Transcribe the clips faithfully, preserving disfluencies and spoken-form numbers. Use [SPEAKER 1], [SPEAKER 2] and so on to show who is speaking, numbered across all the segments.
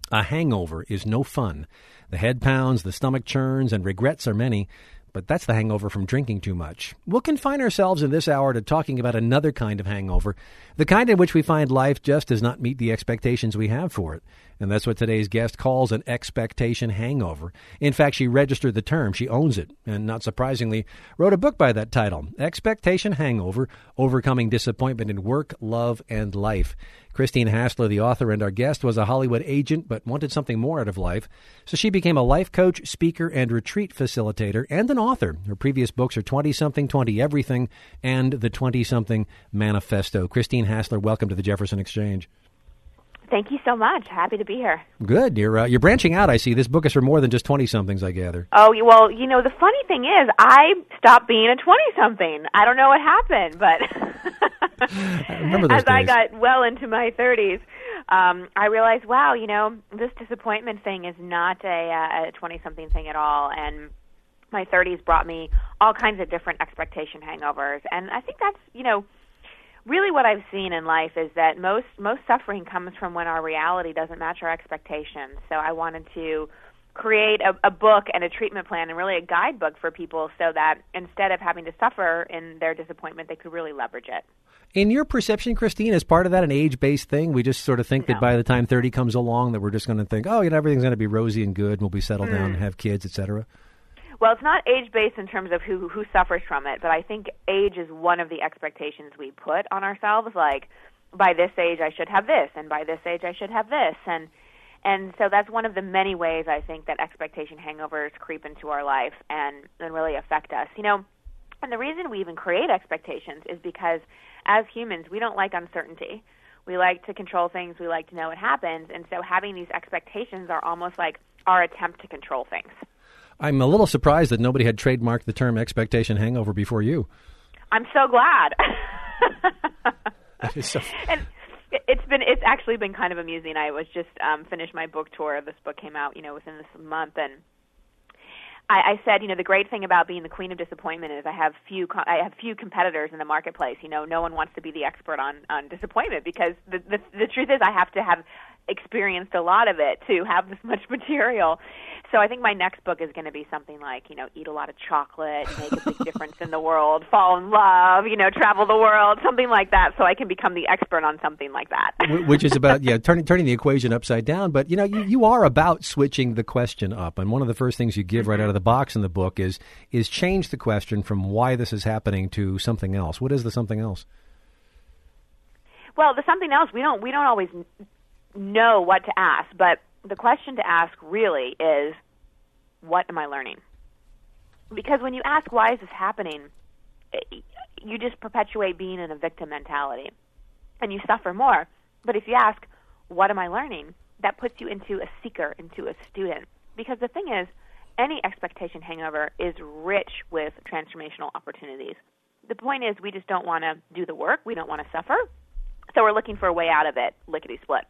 [SPEAKER 1] A hangover is no fun. The head pounds, the stomach churns, and regrets are many. But that's the hangover from drinking too much. We'll confine ourselves in this hour to talking about another kind of hangover, the kind in which we find life just does not meet the expectations we have for it. And that's what today's guest calls an expectation hangover. In fact, she registered the term. She owns it. And not surprisingly, wrote a book by that title, Expectation Hangover, Overcoming Disappointment in Work, Love, and Life. Christine Hassler, the author and our guest, was a Hollywood agent but wanted something more out of life. So she became a life coach, speaker, and retreat facilitator, and an author. Her previous books are twenty-something, twenty Everything, and the twenty-something Manifesto. Christine Hassler, welcome to the Jefferson Exchange.
[SPEAKER 2] Thank you so much. Happy to be here.
[SPEAKER 1] Good. You're uh, you're branching out, I see. This book is for more than just twenty-somethings, I gather.
[SPEAKER 2] Oh, well, you know, the funny thing is, I stopped being a twenty-something. I don't know what happened, but
[SPEAKER 1] I remember those
[SPEAKER 2] as
[SPEAKER 1] days.
[SPEAKER 2] I got well into my thirties, um, I realized, wow, you know, this disappointment thing is not a, a twenty-something thing at all, and my thirties brought me all kinds of different expectation hangovers, and I think that's, you know, really what I've seen in life is that most most suffering comes from when our reality doesn't match our expectations. So I wanted to create a, a book and a treatment plan and really a guidebook for people so that instead of having to suffer in their disappointment, they could really leverage it.
[SPEAKER 1] In your perception, Christine, is part of that an age-based thing? We just sort of think
[SPEAKER 2] No.
[SPEAKER 1] that by the time thirty comes along that we're just going to think, oh, you know, everything's going to be rosy and good, and we'll be settled
[SPEAKER 2] Mm.
[SPEAKER 1] down and have kids, et cetera.
[SPEAKER 2] Well, it's not age-based in terms of who who suffers from it, but I think age is one of the expectations we put on ourselves, like, by this age I should have this, and by this age I should have this. And and so that's one of the many ways I think that expectation hangovers creep into our life and, and really affect us. You know, and the reason we even create expectations is because as humans, we don't like uncertainty. We like to control things. We like to know what happens. And so having these expectations are almost like our attempt to control things.
[SPEAKER 1] I'm a little surprised that nobody had trademarked the term expectation hangover before you.
[SPEAKER 2] I'm so glad.
[SPEAKER 1] That is so...
[SPEAKER 2] And it's been it's actually been kind of amusing. I was just um, finished my book tour. This book came out, you know, within this month, and I, I said, you know, the great thing about being the queen of disappointment is I have few co- I have few competitors in the marketplace. You know, no one wants to be the expert on on disappointment because the the, the truth is I have to have experienced a lot of it to have this much material. So I think my next book is going to be something like, you know, eat a lot of chocolate, make a big difference in the world, fall in love, you know, travel the world, something like that, so I can become the expert on something like that.
[SPEAKER 1] Which is about, yeah, turning turning the equation upside down. But, you know, you, you are about switching the question up. And one of the first things you give right out of the box in the book is is change the question from why this is happening to something else. What is the something else?
[SPEAKER 2] Well, the something else, we don't we don't always know what to ask, but the question to ask really is, what am I learning? Because when you ask, why is this happening, you just perpetuate being in a victim mentality, and you suffer more. But if you ask, what am I learning, that puts you into a seeker, into a student. Because the thing is, any expectation hangover is rich with transformational opportunities. The point is, we just don't want to do the work. We don't want to suffer. So we're looking for a way out of it, lickety-split.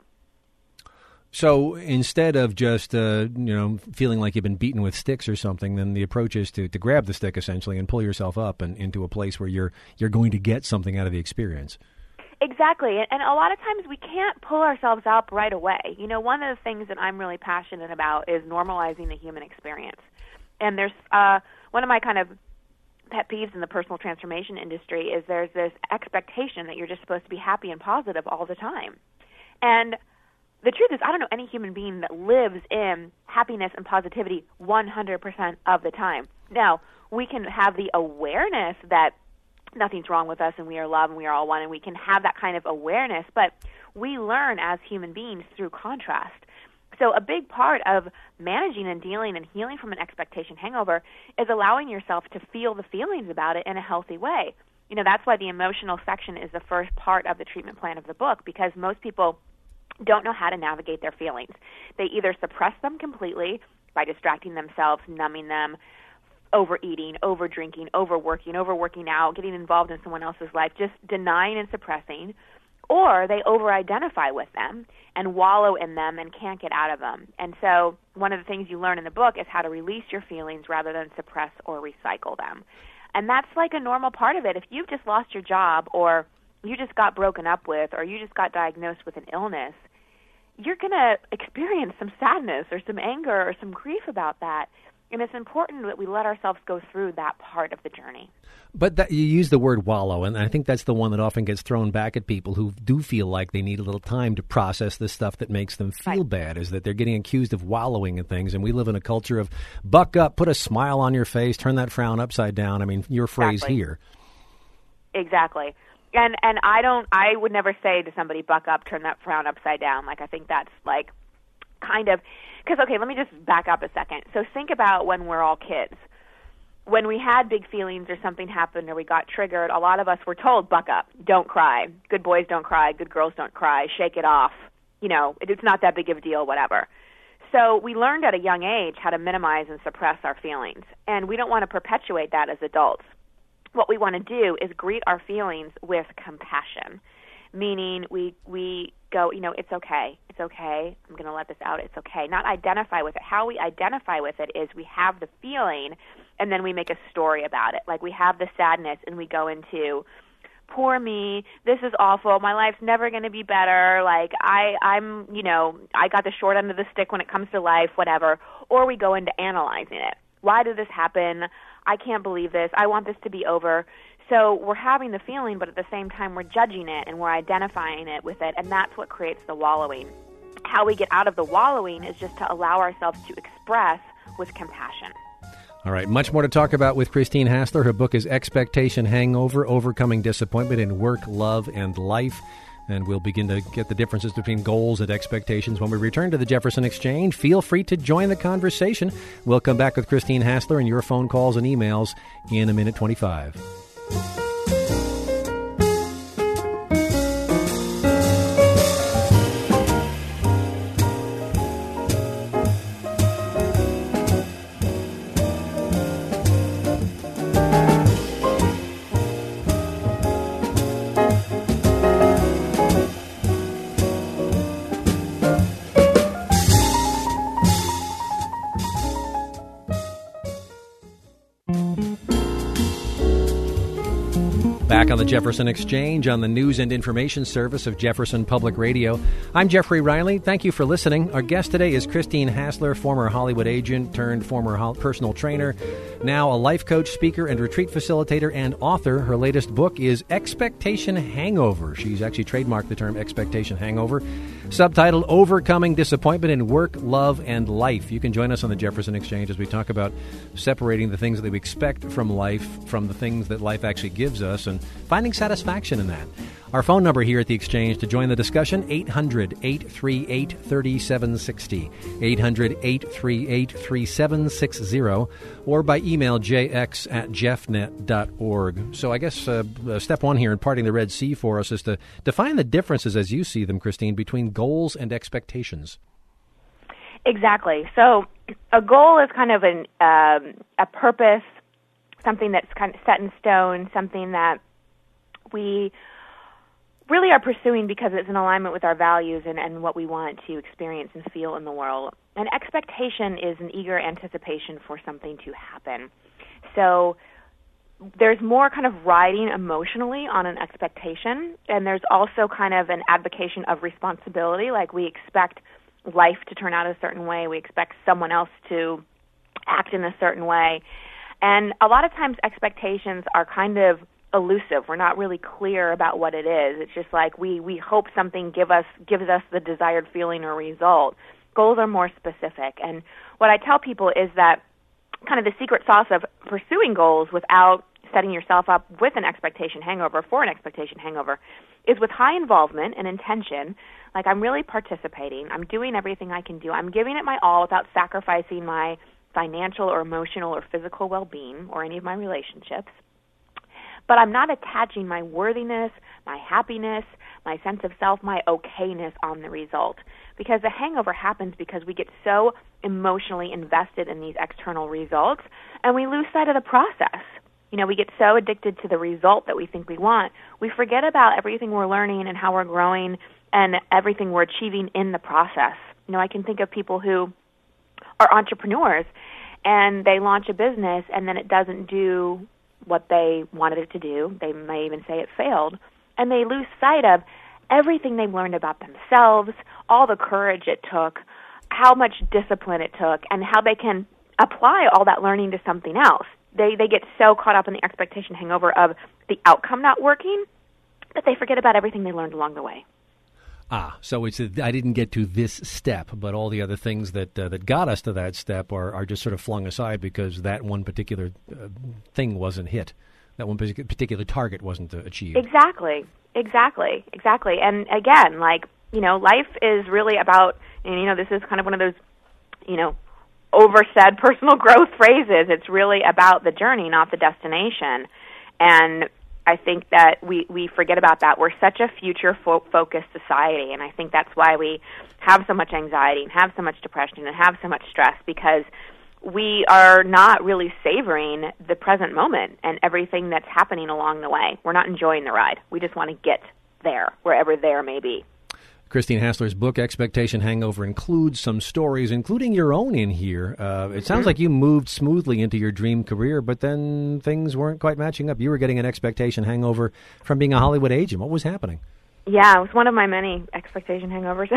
[SPEAKER 1] So instead of just, uh, you know, feeling like you've been beaten with sticks or something, then the approach is to, to grab the stick, essentially, and pull yourself up and into a place where you're you're going to get something out of the experience.
[SPEAKER 2] Exactly. And a lot of times we can't pull ourselves up right away. You know, one of the things that I'm really passionate about is normalizing the human experience. And there's uh, one of my kind of pet peeves in the personal transformation industry is there's this expectation that you're just supposed to be happy and positive all the time. And the truth is, I don't know any human being that lives in happiness and positivity one hundred percent of the time. Now, we can have the awareness that nothing's wrong with us and we are loved and we are all one, and we can have that kind of awareness, but we learn as human beings through contrast. So a big part of managing and dealing and healing from an expectation hangover is allowing yourself to feel the feelings about it in a healthy way. You know, that's why the emotional section is the first part of the treatment plan of the book, because most people don't know how to navigate their feelings. They either suppress them completely by distracting themselves, numbing them, overeating, overdrinking, overworking, overworking out, getting involved in someone else's life, just denying and suppressing, or they over-identify with them and wallow in them and can't get out of them. And so one of the things you learn in the book is how to release your feelings rather than suppress or recycle them. And that's like a normal part of it. If you've just lost your job, or you just got broken up with, or you just got diagnosed with an illness, you're going to experience some sadness or some anger or some grief about that. And it's important that we let ourselves go through that part of the journey.
[SPEAKER 1] But that, you use the word wallow, and I think that's the one that often gets thrown back at people who do feel like they need a little time to process the stuff that makes them feel
[SPEAKER 2] right.
[SPEAKER 1] bad, is that they're getting accused of wallowing in things. And we live in a culture of buck up, put a smile on your face, turn that frown upside down. I mean, your phrase
[SPEAKER 2] exactly.
[SPEAKER 1] here.
[SPEAKER 2] Exactly. And and I don't, I would never say to somebody, buck up, turn that frown upside down. Like, I think that's like kind of, because, okay, let me just back up a second. So think about when we're all kids. When we had big feelings or something happened or we got triggered, a lot of us were told, buck up, don't cry. Good boys don't cry, good girls don't cry, shake it off. You know, it's not that big of a deal, whatever. So we learned at a young age how to minimize and suppress our feelings. And we don't want to perpetuate that as adults. What we want to do is greet our feelings with compassion, meaning we we go, you know, it's okay, it's okay, I'm going to let this out, it's okay. Not identify with it. How we identify with it is we have the feeling, and then we make a story about it. Like, we have the sadness, and we go into, poor me, this is awful, my life's never going to be better, like, I, I'm, you know, I got the short end of the stick when it comes to life, whatever. Or we go into analyzing it. Why did this happen? I can't believe this. I want this to be over. So we're having the feeling, but at the same time we're judging it and we're identifying it with it, and that's what creates the wallowing. How we get out of the wallowing is just to allow ourselves to express with compassion.
[SPEAKER 1] All right, much more to talk about with Christine Hassler. Her book is Expectation Hangover, Overcoming Disappointment in Work, Love, and Life. And we'll begin to get the differences between goals and expectations when we return to the Jefferson Exchange. Feel free to join the conversation. We'll come back with Christine Hassler and your phone calls and emails in a minute twenty-five. Back on the Jefferson Exchange on the news and information service of Jefferson Public Radio. I'm Jeffrey Riley. Thank you for listening. Our guest today is Christine Hassler, former Hollywood agent turned former personal trainer, now a life coach, speaker, and retreat facilitator and author. Her latest book is Expectation Hangover. She's actually trademarked the term Expectation Hangover. Subtitled Overcoming Disappointment in Work, Love, and Life. You can join us on the Jefferson Exchange as we talk about separating the things that we expect from life from the things that life actually gives us and finding satisfaction in that. Our phone number here at the Exchange to join the discussion, eight hundred, eight three eight, three seven six zero, eight hundred, eight three eight, three seven six zero, or by email jx at jeffnet dot org. So I guess uh, step one here in parting the Red Sea for us is to define the differences as you see them, Christine, between goals and expectations.
[SPEAKER 2] Exactly. So a goal is kind of an um, a purpose, something that's kind of set in stone, something that we really are pursuing because it's in alignment with our values and, and what we want to experience and feel in the world. An expectation is an eager anticipation for something to happen. So there's more kind of riding emotionally on an expectation, and there's also kind of an advocation of responsibility, like we expect life to turn out a certain way, we expect someone else to act in a certain way. And a lot of times expectations are kind of elusive. We're not really clear about what it is. It's just like we, we hope something give us gives us the desired feeling or result. Goals are more specific. And what I tell people is that kind of the secret sauce of pursuing goals without setting yourself up with an expectation hangover, for an expectation hangover, is with high involvement and intention. Like, I'm really participating. I'm doing everything I can do. I'm giving it my all without sacrificing my financial or emotional or physical well-being or any of my relationships. But I'm not attaching my worthiness, my happiness, my sense of self, my okayness on the result. Because the hangover happens because we get so emotionally invested in these external results, and we lose sight of the process. You know, we get so addicted to the result that we think we want, we forget about everything we're learning and how we're growing and everything we're achieving in the process. You know, I can think of people who are entrepreneurs, and they launch a business, and then it doesn't do what they wanted it to do. They may even say it failed. And they lose sight of everything they've learned about themselves, all the courage it took, how much discipline it took, and how they can apply all that learning to something else. They they get so caught up in the expectation hangover of the outcome not working that they forget about everything they learned along the way.
[SPEAKER 1] Ah, so it's a, I didn't get to this step, but all the other things that uh, that got us to that step are, are just sort of flung aside because that one particular uh, thing wasn't hit. That one particular target wasn't uh, achieved.
[SPEAKER 2] Exactly, exactly, exactly. And again, like, you know, life is really about, and you know, this is kind of one of those, you know, oversaid personal growth phrases. It's really about the journey, not the destination. And I think that we, we forget about that. We're such a future-focused society, and I think that's why we have so much anxiety and have so much depression and have so much stress, because we are not really savoring the present moment and everything that's happening along the way. We're not enjoying the ride. We just want to get there, wherever there may be.
[SPEAKER 1] Christine Hassler's book, Expectation Hangover, includes some stories, including your own in here. Uh, it sounds like you moved smoothly into your dream career, but then things weren't quite matching up. You were getting an expectation hangover from being a Hollywood agent. What was happening?
[SPEAKER 2] Yeah, it was one of my many expectation hangovers.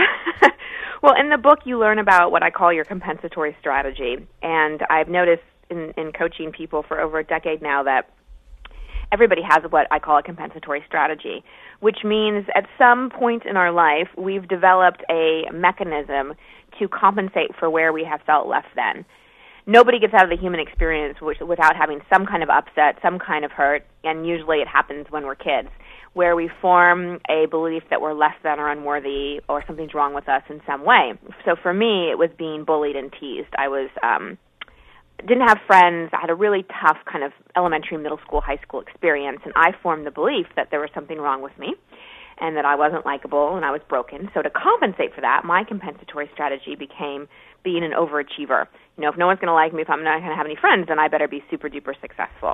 [SPEAKER 2] Well, in the book, you learn about what I call your compensatory strategy. And I've noticed in, in coaching people for over a decade now that everybody has what I call a compensatory strategy, which means at some point in our life, we've developed a mechanism to compensate for where we have felt less than. Nobody gets out of the human experience without having some kind of upset, some kind of hurt, and usually it happens when we're kids, where we form a belief that we're less than or unworthy or something's wrong with us in some way. So for me, it was being bullied and teased. I was um, didn't have friends. I had a really tough kind of elementary, middle school, high school experience, and I formed the belief that there was something wrong with me and that I wasn't likable and I was broken. So to compensate for that, my compensatory strategy became being an overachiever. You know, if no one's going to like me, if I'm not going to have any friends, then I better be super-duper successful.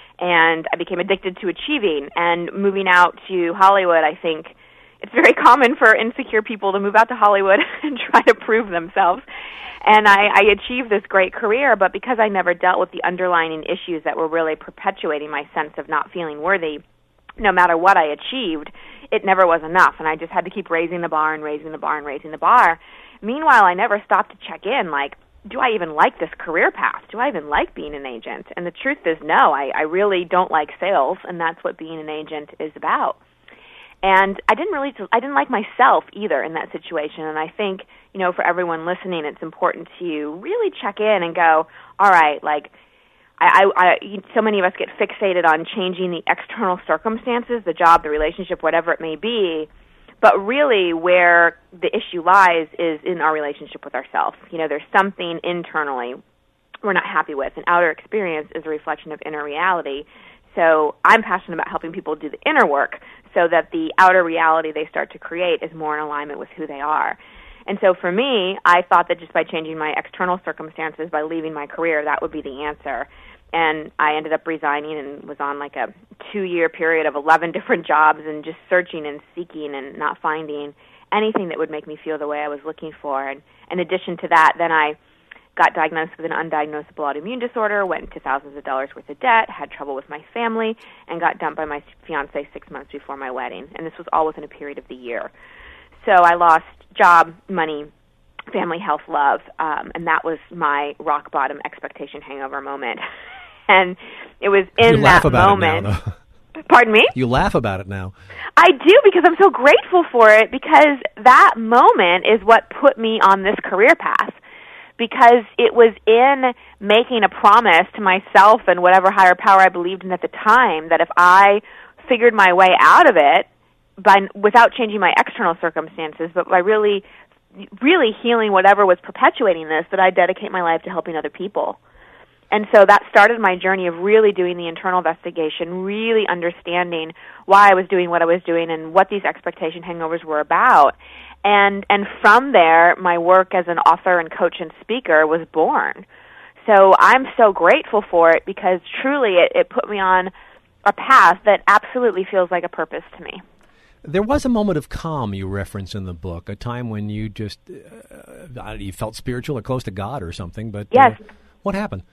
[SPEAKER 2] And I became addicted to achieving. And moving out to Hollywood, I think it's very common for insecure people to move out to Hollywood and try to prove themselves. And I, I achieved this great career, but because I never dealt with the underlying issues that were really perpetuating my sense of not feeling worthy, no matter what I achieved, it never was enough. And I just had to keep raising the bar and raising the bar and raising the bar. Meanwhile, I never stopped to check in, like, do I even like this career path? Do I even like being an agent? And the truth is, no, I, I really don't like sales, and that's what being an agent is about. And I didn't really, I didn't like myself either in that situation. And I think, you know, for everyone listening, it's important to really check in and go, all right, like, I, I, I, so many of us get fixated on changing the external circumstances, the job, the relationship, whatever it may be. But really where the issue lies is in our relationship with ourselves. You know, there's something internally we're not happy with. And outer experience is a reflection of inner reality. So I'm passionate about helping people do the inner work so that the outer reality they start to create is more in alignment with who they are. And so for me, I thought that just by changing my external circumstances, by leaving my career, that would be the answer. And I ended up resigning and was on like a two-year period of eleven different jobs and just searching and seeking and not finding anything that would make me feel the way I was looking for. And in addition to that, then I got diagnosed with an undiagnosable autoimmune disorder, went into thousands of dollars worth of debt, had trouble with my family, and got dumped by my fiancé six months before my wedding. And this was all within a period of the year. So I lost job, money, family, health, love, um, and that was my rock-bottom expectation hangover moment. And it was in
[SPEAKER 1] you laugh
[SPEAKER 2] that
[SPEAKER 1] about
[SPEAKER 2] moment.
[SPEAKER 1] It now, though.
[SPEAKER 2] Pardon me?
[SPEAKER 1] You laugh about it now.
[SPEAKER 2] I do, because I'm so grateful for it, because that moment is what put me on this career path. Because it was in making a promise to myself and whatever higher power I believed in at the time that if I figured my way out of it by without changing my external circumstances, but by really, really healing whatever was perpetuating this, that I'd dedicate my life to helping other people. And so that started my journey of really doing the internal investigation, really understanding why I was doing what I was doing and what these expectation hangovers were about. And and from there, my work as an author and coach and speaker was born. So I'm so grateful for it, because truly it, it put me on a path that absolutely feels like a purpose to me.
[SPEAKER 1] There was a moment of calm you reference in the book, a time when you just, uh, you felt spiritual or close to God or something, but
[SPEAKER 2] yes.
[SPEAKER 1] uh, what happened?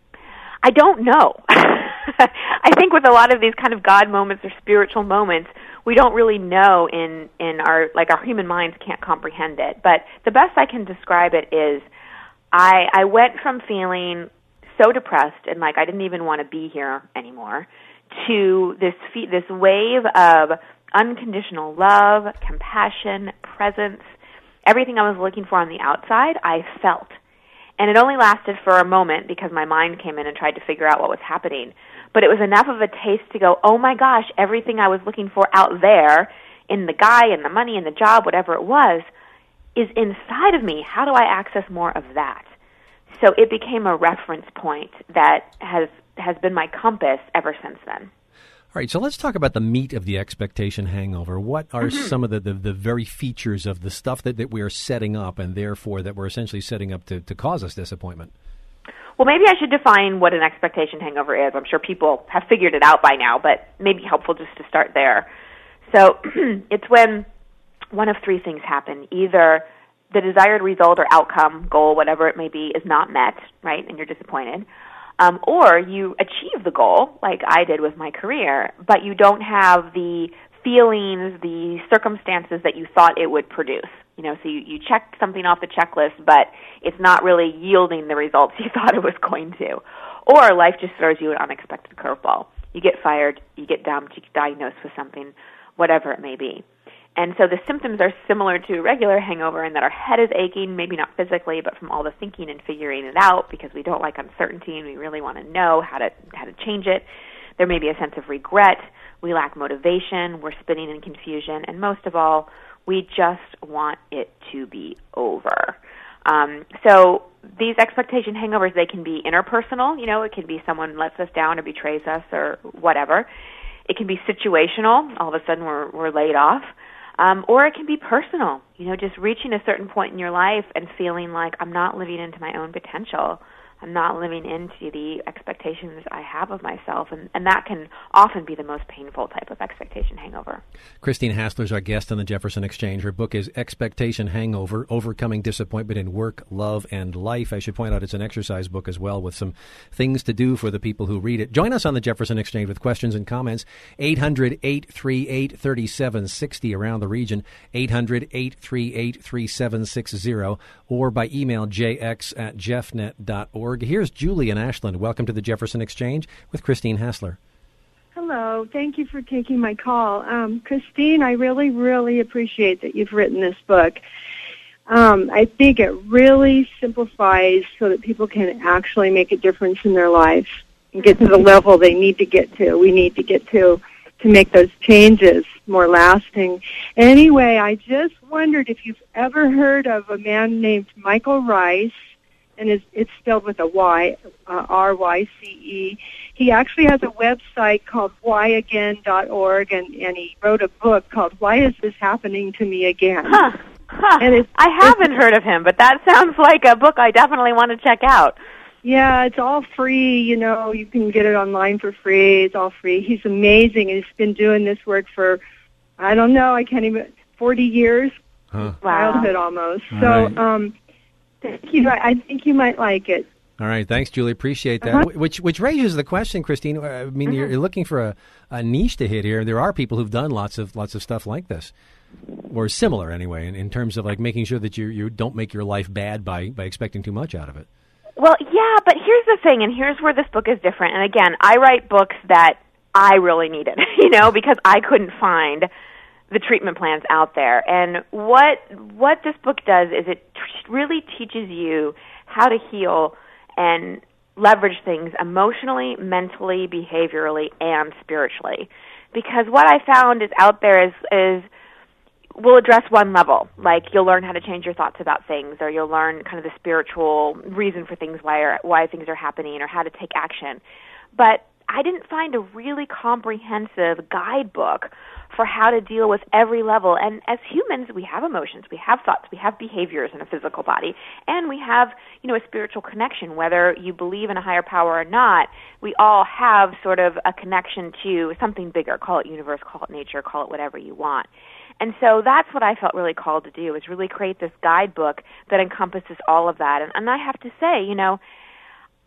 [SPEAKER 2] I don't know. I think with a lot of these kind of God moments or spiritual moments, we don't really know in, in our, like our human minds can't comprehend it. But the best I can describe it is I, I went from feeling so depressed and like I didn't even want to be here anymore to this fe- this wave of unconditional love, compassion, presence, everything I was looking for on the outside, I felt. And it only lasted for a moment because my mind came in and tried to figure out what was happening. But it was enough of a taste to go, oh my gosh, everything I was looking for out there in the guy and the money and the job, whatever it was, is inside of me. How do I access more of that? So it became a reference point that has has been my compass ever since then.
[SPEAKER 1] All right, so let's talk about the meat of the expectation hangover. What are
[SPEAKER 2] Mm-hmm.
[SPEAKER 1] some of the, the, the very features of the stuff that, that we are setting up and therefore that we're essentially setting up to, to cause us disappointment?
[SPEAKER 2] Well, maybe I should define what an expectation hangover is. I'm sure people have figured it out by now, but maybe helpful just to start there. So it's when one of three things happen. Either the desired result or outcome, goal, whatever it may be, is not met, right, and you're disappointed. Um, or you achieve the goal, like I did with my career, but you don't have the feelings, the circumstances that you thought it would produce. You know, so you, you checked something off the checklist, but it's not really yielding the results you thought it was going to. Or life just throws you an unexpected curveball. You get fired, you get dumped, you get diagnosed with something, whatever it may be. And so the symptoms are similar to a regular hangover in that our head is aching, maybe not physically, but from all the thinking and figuring it out because we don't like uncertainty and we really want to know how to how to change it. There may be a sense of regret. We lack motivation. We're spinning in confusion. And most of all, we just want it to be over. Um, so these expectation hangovers, they can be interpersonal. You know, it can be someone lets us down or betrays us or whatever. It can be situational. All of a sudden we're, we're laid off. Um, or it can be personal, you know, just reaching a certain point in your life and feeling like I'm not living into my own potential. I'm not living into the expectations I have of myself, and, and that can often be the most painful type of expectation hangover.
[SPEAKER 1] Christine Hassler is our guest on the Jefferson Exchange. Her book is Expectation Hangover, Overcoming Disappointment in Work, Love, and Life. I should point out it's an exercise book as well with some things to do for the people who read it. Join us on the Jefferson Exchange with questions and comments. eight hundred, eight three eight, three seven six zero around the region, eight hundred, eight three eight, three seven six zero, or by email jx at jeffnet dot org. Here's Julie in Ashland. Welcome to the Jefferson Exchange with Christine Hassler.
[SPEAKER 3] Hello. Thank you for taking my call. Um, Christine, I really, really appreciate that you've written this book. Um, I think it really simplifies so that people can actually make a difference in their life and get to the level they need to get to, we need to get to, to make those changes more lasting. Anyway, I just wondered if you've ever heard of a man named Michael Rice, and it's, it's spelled with a Y, uh, R Y C E. He actually has a website called why again dot org, and, and he wrote a book called Why Is This Happening to Me Again?
[SPEAKER 2] Huh. Huh.
[SPEAKER 3] And it's,
[SPEAKER 2] I haven't heard of him, but that sounds like a book I definitely want to check out.
[SPEAKER 3] Yeah, it's all free. You know, you can get it online for free. It's all free. He's amazing, and he's been doing this work for, I don't know, I can't even, forty years,
[SPEAKER 1] Huh.
[SPEAKER 3] childhood almost.
[SPEAKER 1] All
[SPEAKER 3] so,
[SPEAKER 1] right.
[SPEAKER 3] um, thank you. I think you might like it.
[SPEAKER 1] All right, thanks, Julie. Appreciate that.
[SPEAKER 3] Uh-huh.
[SPEAKER 1] Which which raises the question, Christine. I mean,
[SPEAKER 2] Mm-hmm.
[SPEAKER 1] you're, you're looking for a, a niche to hit here. There are people who've done lots of lots of stuff like this, or similar anyway, in, in terms of like making sure that you you don't make your life bad by, by expecting too much out of it.
[SPEAKER 2] Well, yeah, but here's the thing, and here's where this book is different. And again, I write books that I really needed, you know, because I couldn't find the treatment plans out there. And what what this book does is it t- really teaches you how to heal and leverage things emotionally, mentally, behaviorally, and spiritually. Because what I found is out there is is we'll address one level, like you'll learn how to change your thoughts about things, or you'll learn kind of the spiritual reason for things, why are, why things are happening, or how to take action. But I didn't find a really comprehensive guidebook for how to deal with every level. And as humans, we have emotions, we have thoughts, we have behaviors in a physical body, and we have, you know, a spiritual connection. Whether you believe in a higher power or not, we all have sort of a connection to something bigger. Call it universe, call it nature, call it whatever you want. And so that's what I felt really called to do, is really create this guidebook that encompasses all of that. And, and I have to say, you know,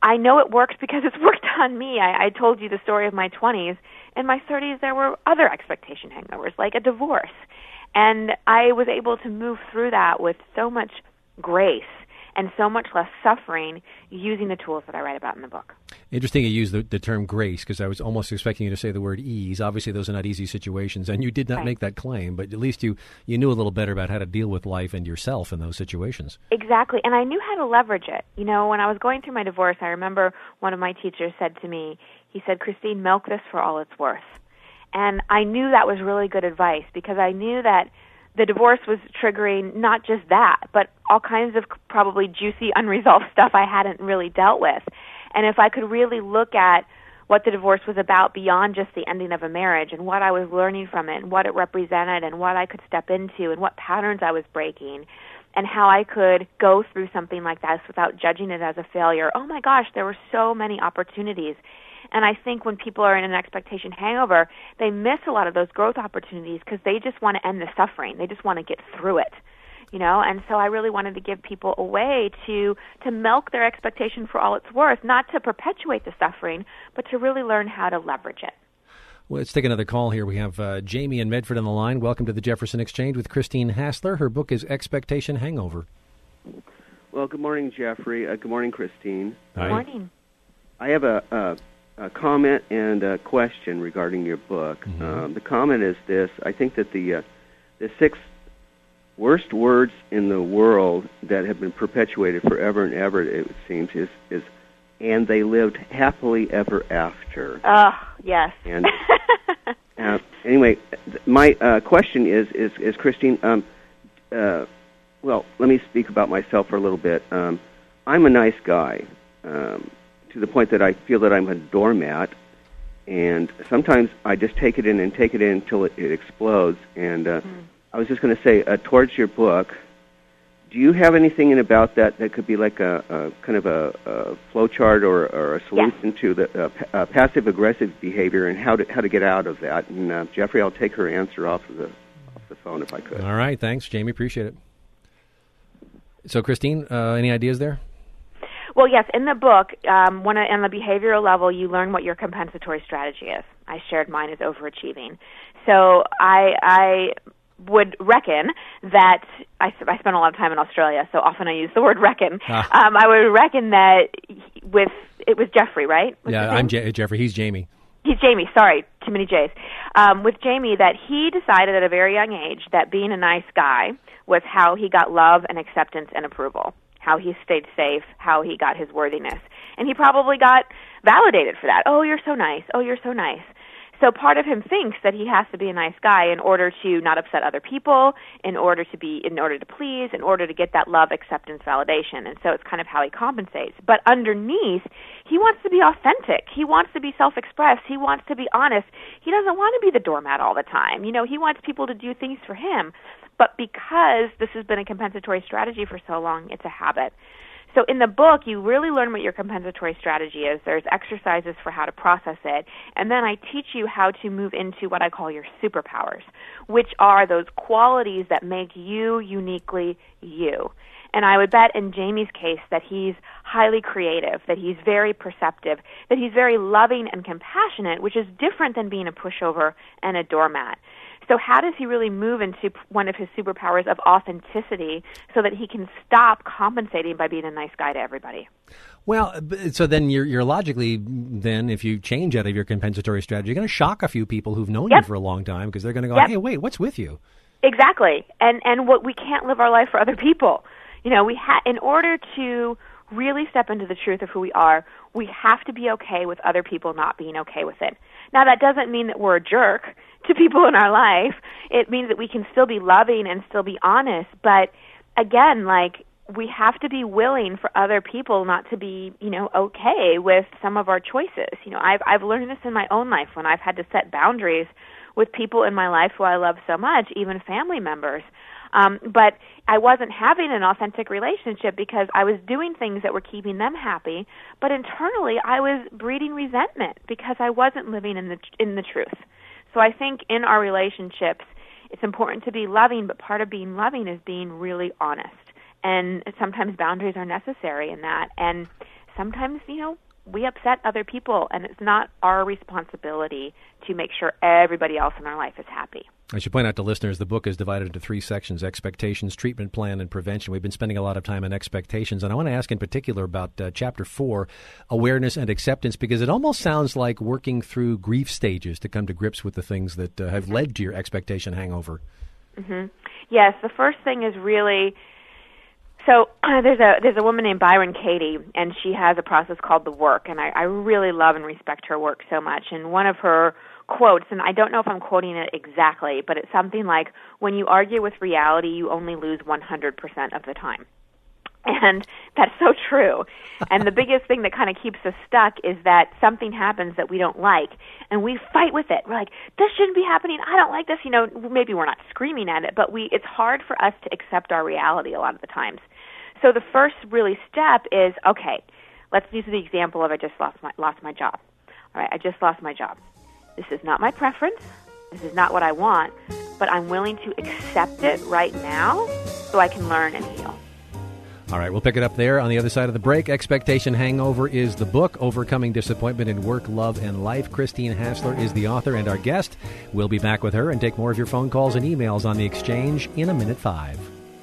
[SPEAKER 2] I know it works because it's worked on me. I, I told you the story of my twenties. In my thirties, there were other expectation hangovers, like a divorce. And I was able to move through that with so much grace and so much less suffering using the tools that I write about in the book.
[SPEAKER 1] Interesting you use the, the term grace, because I was almost expecting you to say the word ease. Obviously, those are not easy situations, and you did not
[SPEAKER 2] right.
[SPEAKER 1] make that claim, but at least you, you knew a little better about how to deal with life and yourself in those situations.
[SPEAKER 2] Exactly, and I knew how to leverage it. You know, when I was going through my divorce, I remember one of my teachers said to me, he said, "Christine, milk this for all it's worth." And I knew that was really good advice, because I knew that the divorce was triggering not just that, but all kinds of probably juicy, unresolved stuff I hadn't really dealt with. And if I could really look at what the divorce was about beyond just the ending of a marriage, and what I was learning from it, and what it represented, and what I could step into, and what patterns I was breaking, and how I could go through something like that without judging it as a failure, oh my gosh, there were so many opportunities. And I think when people are in an expectation hangover, they miss a lot of those growth opportunities because they just want to end the suffering. They just want to get through it, you know. And so I really wanted to give people a way to to milk their expectation for all it's worth, not to perpetuate the suffering, but to really learn how to leverage it.
[SPEAKER 1] Well, let's take another call here. We have uh, Jamie in Medford on the line. Welcome to the Jefferson Exchange with Christine Hassler. Her book is Expectation Hangover.
[SPEAKER 4] Well, good morning, Jeffrey. Uh, good morning, Christine.
[SPEAKER 2] Good
[SPEAKER 1] Hi.
[SPEAKER 2] morning.
[SPEAKER 4] I have a, a, a comment and a question regarding your book.
[SPEAKER 1] Mm-hmm.
[SPEAKER 4] Um, the comment is this: I think that the uh, the six worst words in the world that have been perpetuated forever and ever, it seems, is is "and they lived happily ever after."
[SPEAKER 2] Oh, yes.
[SPEAKER 4] And uh, anyway, my uh, question is is is Christine. Um, uh, well, let me speak about myself for a little bit. Um, I'm a nice guy. Um, to the point that I feel that I'm a doormat, and sometimes I just take it in and take it in until it, it explodes. And uh, mm. I was just going to say, uh, towards your book, do you have anything in about that that could be like a, a kind of a, a flow chart or, or a solution
[SPEAKER 2] yeah.
[SPEAKER 4] to the uh, p- uh, passive-aggressive behavior and how to how to get out of that? And uh, Jeffrey, I'll take her answer off of the off the phone if I could.
[SPEAKER 1] All right, thanks, Jamie. Appreciate it. So, Christine, uh, any ideas there?
[SPEAKER 2] Well, yes, in the book, um, when on the behavioral level, you learn what your compensatory strategy is. I shared mine as overachieving. So I, I would reckon that, I, I spent a lot of time in Australia, so often I use the word reckon. Ah. Um, I would reckon that with, it was Jeffrey, right? Was
[SPEAKER 1] yeah, I'm J- Jeffrey. He's Jamie.
[SPEAKER 2] He's Jamie, sorry, too many J's. Um, with Jamie, that he decided at a very young age that being a nice guy was how he got love and acceptance and approval, how he stayed safe, how he got his worthiness. And he probably got validated for that. Oh, you're so nice. Oh, you're so nice. So part of him thinks that he has to be a nice guy in order to not upset other people, in order to be, in order to please, in order to get that love, acceptance, validation. And so it's kind of how he compensates. But underneath, he wants to be authentic. He wants to be self-expressed. He wants to be honest. He doesn't want to be the doormat all the time. You know, he wants people to do things for him. But because this has been a compensatory strategy for so long, it's a habit. So in the book, you really learn what your compensatory strategy is. There's exercises for how to process it. And then I teach you how to move into what I call your superpowers, which are those qualities that make you uniquely you. And I would bet in Jamie's case that he's highly creative, that he's very perceptive, that he's very loving and compassionate, which is different than being a pushover and a doormat. So how does he really move into one of his superpowers of authenticity so that he can stop compensating by being a nice guy to everybody?
[SPEAKER 1] Well, so then you're, you're logically, then, if you change out of your compensatory strategy, you're going to shock a few people who've known yep. you for a long time because they're going to go, yep. hey, wait, what's with you?
[SPEAKER 2] Exactly. And and what we can't live our life for other people. You know, we ha- in order to really step into the truth of who we are, we have to be okay with other people not being okay with it. Now, that doesn't mean that we're a jerk to people in our life. It means that we can still be loving and still be honest. But again, like, we have to be willing for other people not to be, you know, okay with some of our choices. You know, I've I've learned this in my own life when I've had to set boundaries with people in my life who I love so much, even family members. Um, but I wasn't having an authentic relationship because I was doing things that were keeping them happy, but internally I was breeding resentment because I wasn't living in the in the truth. So I think in our relationships, it's important to be loving, but part of being loving is being really honest. And sometimes boundaries are necessary in that. And sometimes, you know, we upset other people, and it's not our responsibility to make sure everybody else in our life is happy.
[SPEAKER 1] I should point out to listeners, the book is divided into three sections: expectations, treatment plan, and prevention. We've been spending a lot of time on expectations, and I want to ask in particular about uh, chapter four, awareness and acceptance, because it almost sounds like working through grief stages to come to grips with the things that uh, have led to your expectation hangover.
[SPEAKER 2] Mm-hmm. Yes, the first thing is really... So uh, there's a there's a woman named Byron Katie, and she has a process called The Work, and I, I really love and respect her work so much. And one of her quotes, and I don't know if I'm quoting it exactly, but it's something like, when you argue with reality, you only lose one hundred percent of the time. And that's so true. And the biggest thing that kind of keeps us stuck is that something happens that we don't like, and we fight with it. We're like, this shouldn't be happening. I don't like this. You know, maybe we're not screaming at it, but we it's hard for us to accept our reality a lot of the times. So the first really step is, okay, let's use the example of I just lost my lost my job. All right, I just lost my job. This is not my preference. This is not what I want, but I'm willing to accept it right now so I can learn and heal.
[SPEAKER 1] All right, we'll pick it up there on the other side of the break. Expectation Hangover is the book, Overcoming Disappointment in Work, Love, and Life. Christine Hassler is the author and our guest. We'll be back with her and take more of your phone calls and emails on The Exchange in a minute five.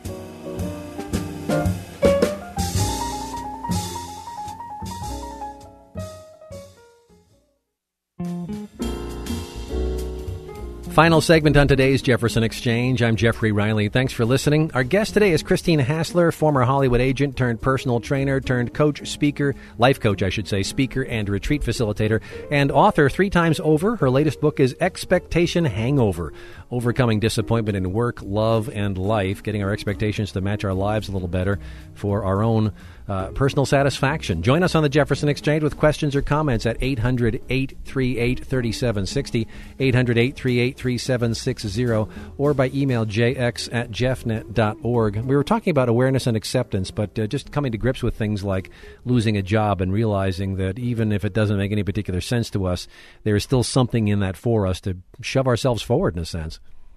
[SPEAKER 1] Final segment on today's Jefferson Exchange. I'm Jeffrey Riley. Thanks for listening. Our guest today is Christine Hassler, former Hollywood agent turned personal trainer turned coach, speaker, life coach, I should say, speaker and retreat facilitator, and author three times over. Her latest book is Expectation Hangover, Overcoming Disappointment in Work, Love, and Life, getting our expectations to match our lives a little better for our own Uh, personal satisfaction. Join us on the Jefferson Exchange with questions or comments at eight hundred, eight three eight, three seven six zero, eight hundred, eight three eight, three seven six zero, or by email j x at jeffnet dot org. We were talking about awareness and acceptance, but uh, just coming to grips with things like losing a job and realizing that even if it doesn't make any particular sense to us, there is still something in that for us to shove ourselves forward in a sense.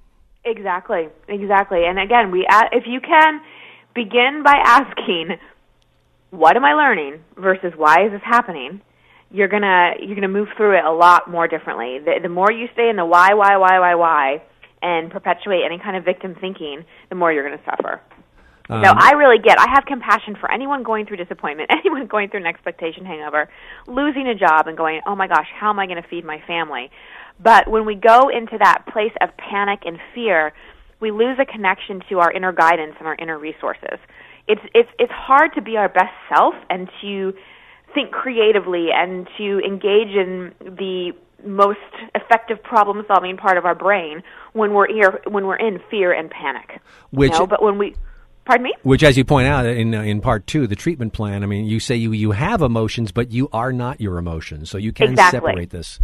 [SPEAKER 2] Exactly, exactly. And again, we if you can begin by asking, what am I learning versus why is this happening? You're gonna you're gonna move through it a lot more differently. The, the more you stay in the why, why, why, why, why, and perpetuate any kind of victim thinking, the more you're going to suffer. Um, so I really get. I have compassion for anyone going through disappointment, anyone going through an expectation hangover, losing a job, and going, oh my gosh, how am I going to feed my family? But when we go into that place of panic and fear, we lose a connection to our inner guidance and our inner resources. It's it's it's hard to be our best self and to think creatively and to engage in the most effective problem-solving part of our brain when we're here, when we're in fear and panic.
[SPEAKER 1] Which,
[SPEAKER 2] you know? But when we, pardon me?
[SPEAKER 1] Which, as you point out in uh, in part two, the treatment plan. I mean, you say you you have emotions, but you are not your emotions, so you can
[SPEAKER 2] exactly.
[SPEAKER 1] separate this.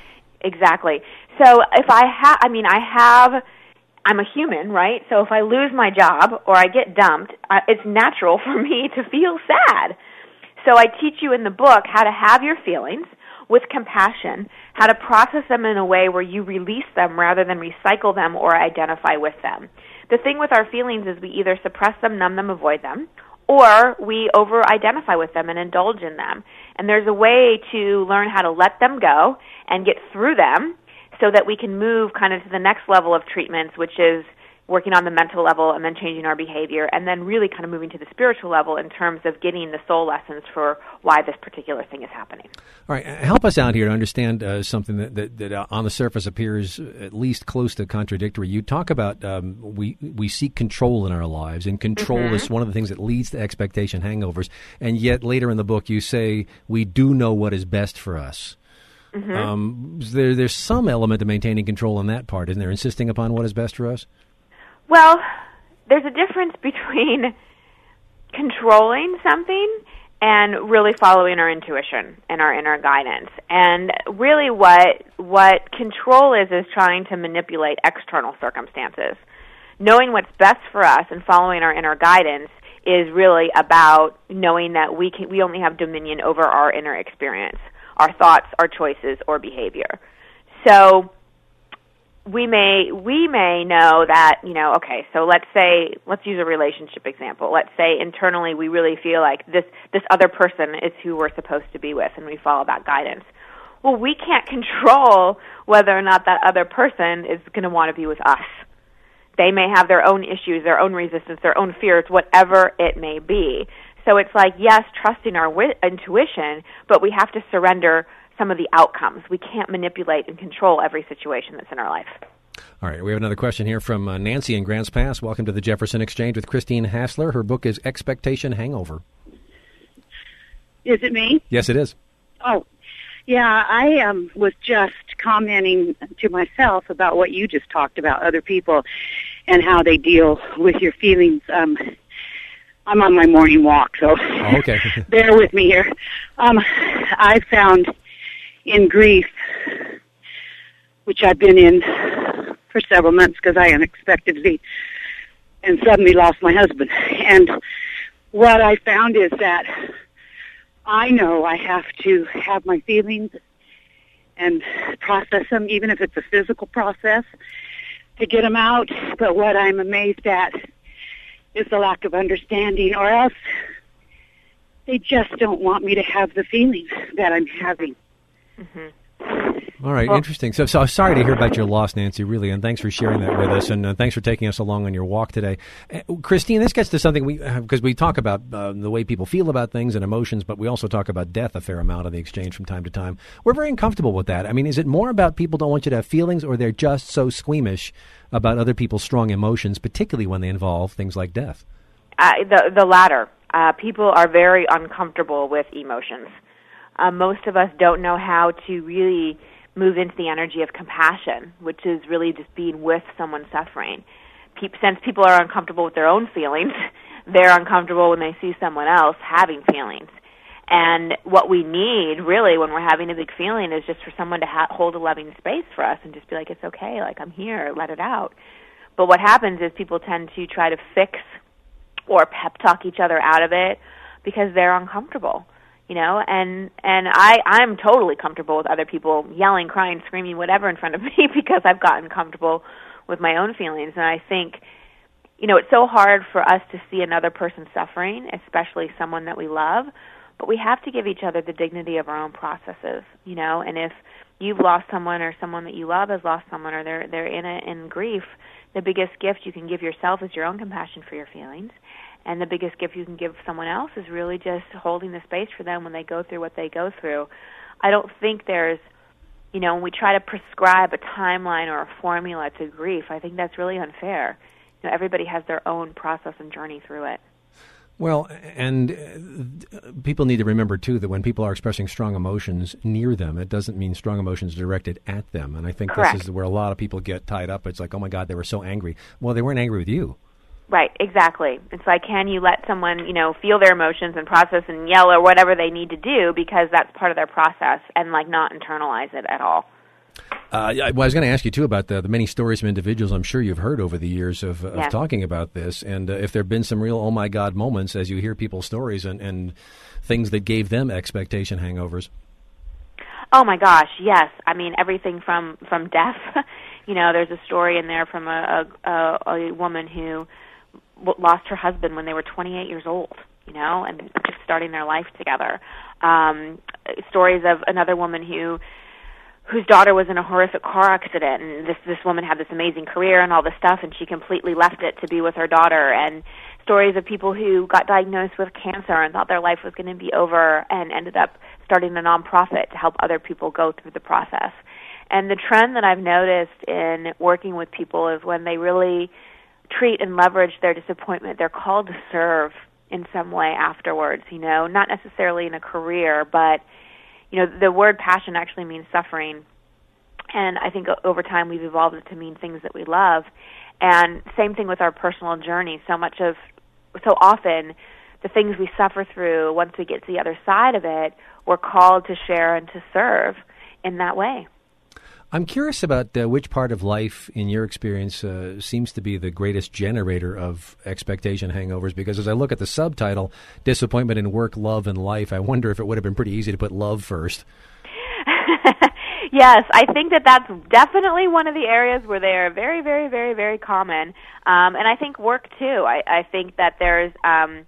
[SPEAKER 2] Exactly. So if I have, I mean, I have. I'm a human, right? So if I lose my job or I get dumped, uh, it's natural for me to feel sad. So I teach you in the book how to have your feelings with compassion, how to process them in a way where you release them rather than recycle them or identify with them. The thing with our feelings is we either suppress them, numb them, avoid them, or we over-identify with them and indulge in them. And there's a way to learn how to let them go and get through them so that we can move kind of to the next level of treatments, which is working on the mental level and then changing our behavior, and then really kind of moving to the spiritual level in terms of getting the soul lessons for why this particular thing is happening.
[SPEAKER 1] All right, help us out here to understand uh, something that, that, that uh, on the surface appears at least close to contradictory. You talk about um, we we seek control in our lives, and control mm-hmm. is one of the things that leads to expectation hangovers, and yet later in the book you say we do know what is best for us. Mm-hmm. Um, there, there's some element of maintaining control in that part, isn't there? Insisting upon what is best for us?
[SPEAKER 2] Well, there's a difference between controlling something and really following our intuition and our inner guidance. And really what what control is is trying to manipulate external circumstances. Knowing what's best for us and following our inner guidance is really about knowing that we can, we only have dominion over our inner experience, our thoughts, our choices, or behavior. So we may we may know that, you know, okay, so let's say, let's use a relationship example. Let's say internally we really feel like this, this other person is who we're supposed to be with, and we follow that guidance. Well, we can't control whether or not that other person is going to want to be with us. They may have their own issues, their own resistance, their own fears, whatever it may be. So it's like, yes, trusting our wi- intuition, but we have to surrender some of the outcomes. We can't manipulate and control every situation that's in our life.
[SPEAKER 1] All right, we have another question here from uh, Nancy in Grants Pass. Welcome to the Jefferson Exchange with Christine Hassler. Her book is Expectation Hangover.
[SPEAKER 5] Is it me?
[SPEAKER 1] Yes, it is.
[SPEAKER 5] Oh, yeah, I um, was just commenting to myself about what you just talked about, other people and how they deal with your feelings. Um, I'm on my morning walk, so
[SPEAKER 1] oh, okay.
[SPEAKER 5] bear with me here. Um, I found in grief, which I've been in for several months because I unexpectedly and suddenly lost my husband. And what I found is that I know I have to have my feelings and process them, even if it's a physical process, to get them out. But what I'm amazed at is the lack of understanding, or else they just don't want me to have the feelings that I'm having.
[SPEAKER 2] Mm-hmm.
[SPEAKER 1] All right, well, interesting. So, so sorry to hear about your loss, Nancy, really, and thanks for sharing that with us, and uh, thanks for taking us along on your walk today. Uh, Christine, this gets to something we, because uh, we talk about uh, the way people feel about things and emotions, but we also talk about death a fair amount on the exchange from time to time. We're very uncomfortable with that. I mean, is it more about people don't want you to have feelings, or they're just so squeamish about other people's strong emotions, particularly when they involve things like death?
[SPEAKER 2] Uh, the, the latter. Uh, people are very uncomfortable with emotions. Uh, most of us don't know how to really move into the energy of compassion, which is really just being with someone suffering. Pe- since people are uncomfortable with their own feelings, they're uncomfortable when they see someone else having feelings. And what we need, really, when we're having a big feeling is just for someone to ha- hold a loving space for us and just be like, it's okay, like, I'm here, let it out. But what happens is people tend to try to fix or pep talk each other out of it because they're uncomfortable. You know, and and I, I'm totally comfortable with other people yelling, crying, screaming, whatever in front of me because I've gotten comfortable with my own feelings. And I think, you know, it's so hard for us to see another person suffering, especially someone that we love, but we have to give each other the dignity of our own processes, you know. And if you've lost someone or someone that you love has lost someone or they're, they're in, a, in grief, the biggest gift you can give yourself is your own compassion for your feelings. And the biggest gift you can give someone else is really just holding the space for them when they go through what they go through. I don't think there's, you know, when we try to prescribe a timeline or a formula to grief, I think that's really unfair. You know, everybody has their own process and journey through it.
[SPEAKER 1] Well, and uh, people need to remember, too, that when people are expressing strong emotions near them, it doesn't mean strong emotions directed at them. And I think
[SPEAKER 2] Correct.
[SPEAKER 1] This is where a lot of people get tied up. It's like, oh, my God, they were so angry. Well, they weren't angry with you.
[SPEAKER 2] Right, exactly. It's like, can you let someone, you know, feel their emotions and process and yell or whatever they need to do because that's part of their process and, like, not internalize it at all.
[SPEAKER 1] Uh, yeah, well, I was going to ask you, too, about the, the many stories of individuals I'm sure you've heard over the years of, of
[SPEAKER 2] yeah.
[SPEAKER 1] talking about this, and uh, if there have been some real oh, my God moments as you hear people's stories and, and things that gave them expectation hangovers.
[SPEAKER 2] Oh, my gosh, yes. I mean, everything from, from death. You know, there's a story in there from a, a, a woman who lost her husband when they were twenty-eight years old, you know, and just starting their life together. Um, stories of another woman who, whose daughter was in a horrific car accident, and this this woman had this amazing career and all this stuff, and she completely left it to be with her daughter. And stories of people who got diagnosed with cancer and thought their life was going to be over and ended up starting a nonprofit to help other people go through the process. And the trend that I've noticed in working with people is when they really treat and leverage their disappointment, they're called to serve in some way afterwards, you know, not necessarily in a career, but, you know, the word passion actually means suffering. And I think over time we've evolved it to mean things that we love. And same thing with our personal journey. So much of, so often, the things we suffer through, once we get to the other side of it, we're called to share and to serve in that way.
[SPEAKER 1] I'm curious about uh, which part of life, in your experience, uh, seems to be the greatest generator of expectation hangovers, because as I look at the subtitle, Disappointment in Work, Love, and Life, I wonder if it would have been pretty easy to put love first.
[SPEAKER 2] Yes, I think that that's definitely one of the areas where they are very, very, very, very common. Um, and I think work, too. I, I think that there's um,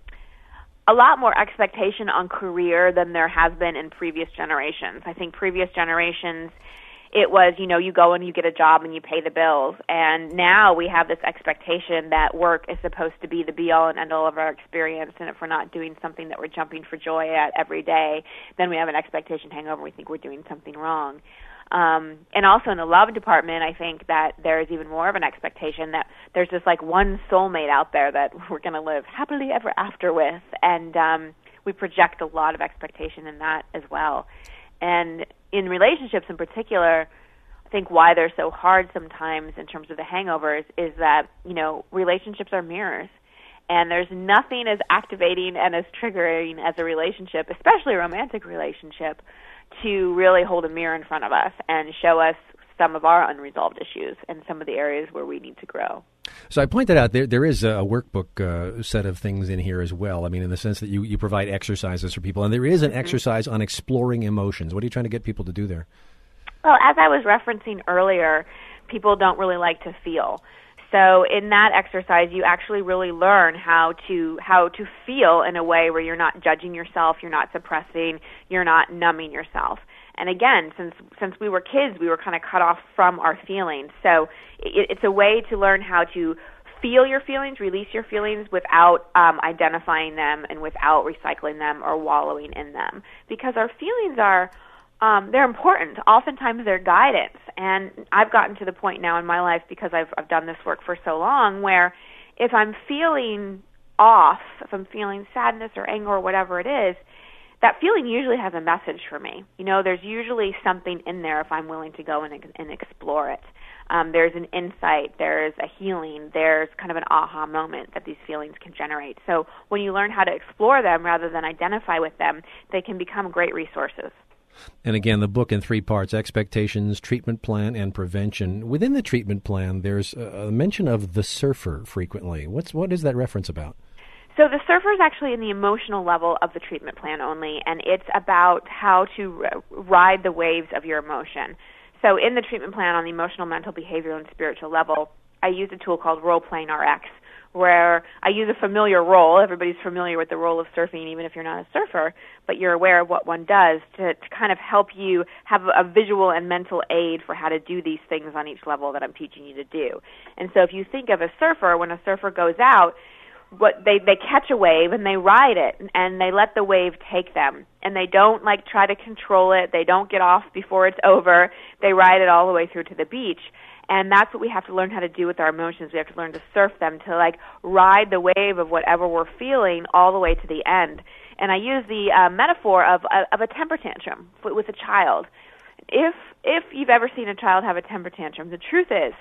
[SPEAKER 2] a lot more expectation on career than there has been in previous generations. I think previous generations, it was, you know, you go and you get a job and you pay the bills. And now we have this expectation that work is supposed to be the be-all and end-all of our experience. And if we're not doing something that we're jumping for joy at every day, then we have an expectation hangover. We think we're doing something wrong. Um, and also in the love department, I think that there's even more of an expectation that there's just like one soulmate out there that we're going to live happily ever after with. And um, we project a lot of expectation in that as well. And in relationships in particular, I think why they're so hard sometimes in terms of the hangovers is that, you know, relationships are mirrors. And there's nothing as activating and as triggering as a relationship, especially a romantic relationship, to really hold a mirror in front of us and show us some of our unresolved issues and some of the areas where we need to grow.
[SPEAKER 1] So I pointed out there there is a workbook uh, set of things in here as well. I mean, in the sense that you, you provide exercises for people, and there is an mm-hmm. exercise on exploring emotions. What are you trying to get people to do there?
[SPEAKER 2] Well, as I was referencing earlier, people don't really like to feel. So in that exercise, you actually really learn how to how to feel in a way where you're not judging yourself, you're not suppressing, you're not numbing yourself. And again, since since we were kids, we were kind of cut off from our feelings. So it, it's a way to learn how to feel your feelings, release your feelings without um, identifying them and without recycling them or wallowing in them. Because our feelings are Um, they're important. Oftentimes they're guidance. And I've gotten to the point now in my life, because I've, I've done this work for so long, where if I'm feeling off, if I'm feeling sadness or anger or whatever it is, that feeling usually has a message for me. You know, there's usually something in there if I'm willing to go and, and explore it. Um, there's an insight, there's a healing, there's kind of an aha moment that these feelings can generate. So when you learn how to explore them rather than identify with them, they can become great resources.
[SPEAKER 1] And again, the book in three parts: expectations, treatment plan, and prevention. Within the treatment plan, there's a mention of the surfer frequently. What's what is that reference about?
[SPEAKER 2] So the surfer is actually in the emotional level of the treatment plan only, and it's about how to r- ride the waves of your emotion. So in the treatment plan on the emotional, mental, behavioral, and spiritual level, I use a tool called Role Playing R X, where I use a familiar role. Everybody's familiar with the role of surfing, even if you're not a surfer, but you're aware of what one does to, to kind of help you have a visual and mental aid for how to do these things on each level that I'm teaching you to do. And so if you think of a surfer, when a surfer goes out, what they, they catch a wave and they ride it and they let the wave take them. And they don't like try to control it. They don't get off before it's over. They ride it all the way through to the beach. And that's what we have to learn how to do with our emotions. We have to learn to surf them, to like ride the wave of whatever we're feeling all the way to the end. And I use the uh, metaphor of, of a temper tantrum with a child. If if you've ever seen a child have a temper tantrum, the truth is,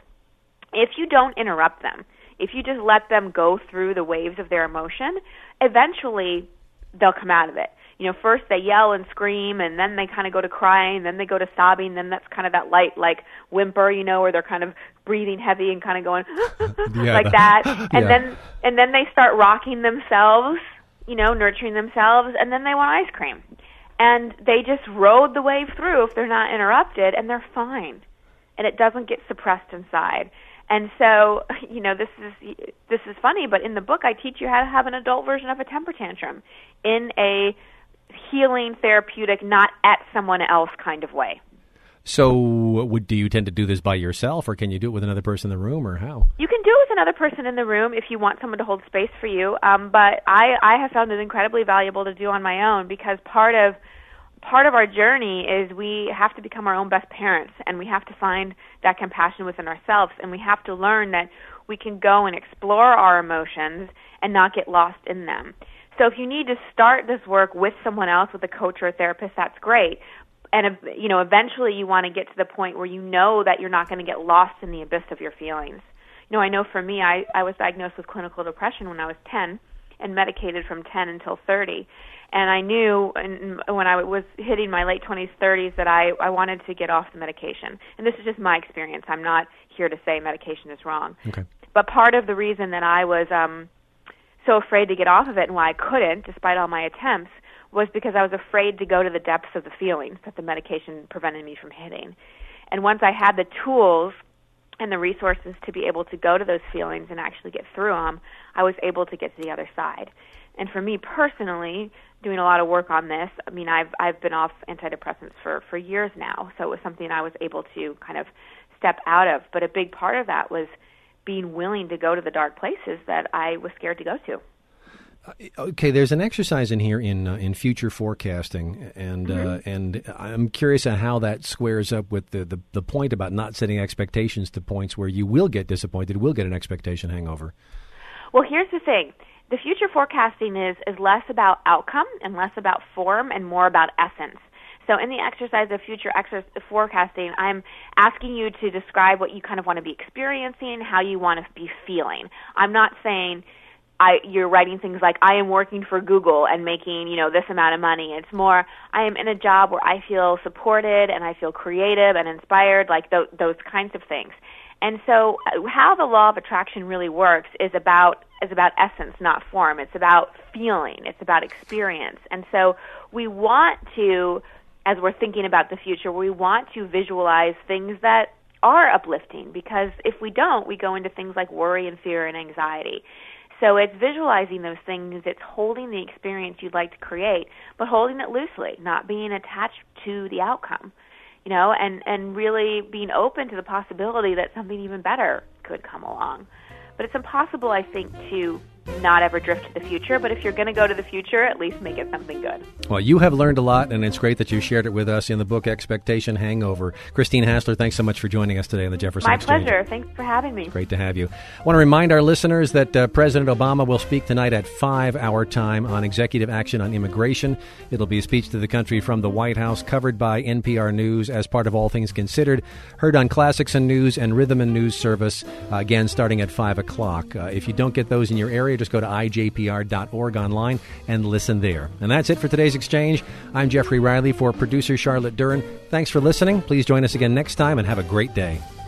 [SPEAKER 2] if you don't interrupt them, if you just let them go through the waves of their emotion, eventually they'll come out of it. You know, first they yell and scream, and then they kind of go to crying, then they go to sobbing, then that's kind of that light, like, whimper, you know, where they're kind of breathing heavy and kind of going yeah, like that. And yeah. then and then they start rocking themselves, you know, nurturing themselves, and then they want ice cream. And they just rode the wave through if they're not interrupted, and they're fine. And it doesn't get suppressed inside. And so, you know, this is this is funny, but in the book I teach you how to have an adult version of a temper tantrum in a healing, therapeutic, not at someone else kind of way.
[SPEAKER 1] So would, do you tend to do this by yourself, or can you do it with another person in the room, or how?
[SPEAKER 2] You can do it with another person in the room if you want someone to hold space for you, um, but I, I have found it incredibly valuable to do on my own, because part of part of our journey is we have to become our own best parents, and we have to find that compassion within ourselves, and we have to learn that we can go and explore our emotions and not get lost in them. So if you need to start this work with someone else, with a coach or a therapist, that's great. And, you know, eventually you want to get to the point where you know that you're not going to get lost in the abyss of your feelings. You know, I know for me, I, I was diagnosed with clinical depression when I was ten and medicated from ten until thirty. And I knew when I was hitting my late twenties, thirties, that I, I wanted to get off the medication. And this is just my experience. I'm not here to say medication is wrong.
[SPEAKER 1] Okay.
[SPEAKER 2] But part of the reason that I was um, so afraid to get off of it and why I couldn't, despite all my attempts, was because I was afraid to go to the depths of the feelings that the medication prevented me from hitting. And once I had the tools and the resources to be able to go to those feelings and actually get through them, I was able to get to the other side. And for me personally, doing a lot of work on this, I mean, I've I've been off antidepressants for, for years now, so it was something I was able to kind of step out of. But a big part of that was being willing to go to the dark places that I was scared to go to.
[SPEAKER 1] Okay, there's an exercise in here in uh, in future forecasting, and mm-hmm. uh, and I'm curious on how that squares up with the, the, the point about not setting expectations to points where you will get disappointed, will get an expectation hangover.
[SPEAKER 2] Well, here's the thing. The future forecasting is, is less about outcome and less about form and more about essence. So in the exercise of future exer- forecasting, I'm asking you to describe what you kind of want to be experiencing, how you want to be feeling. I'm not saying I, you're writing things like, I am working for Google and making, you know, this amount of money. It's more, I am in a job where I feel supported and I feel creative and inspired, like th- those kinds of things. And so how the law of attraction really works is about is about essence, not form. It's about feeling. It's about experience. And so we want to, as we're thinking about the future, we want to visualize things that are uplifting, because if we don't, we go into things like worry and fear and anxiety. So it's visualizing those things, it's holding the experience you'd like to create, but holding it loosely, not being attached to the outcome, you know, and, and really being open to the possibility that something even better could come along. But it's impossible, I think, to not ever drift to the future, but if you're going to go to the future, at least make it something good.
[SPEAKER 1] Well, you have learned a lot, and it's great that you shared it with us in the book Expectation Hangover. Christine Hassler, thanks so much for joining us today on the Jefferson
[SPEAKER 2] My
[SPEAKER 1] Exchange.
[SPEAKER 2] pleasure. Thanks for having me.
[SPEAKER 1] Great to have you. I want to remind our listeners that uh, President Obama will speak tonight at five our time on executive action on immigration. It'll be a speech to the country from the White House, covered by N P R News as part of All Things Considered, heard on Classics and News and Rhythm and News Service, uh, again starting at five o'clock. Uh, if you don't get those in your area, just go to I J P R dot org online and listen there. And that's it for today's exchange. I'm Jeffrey Riley for producer Charlotte Duran. Thanks for listening. Please join us again next time and have a great day.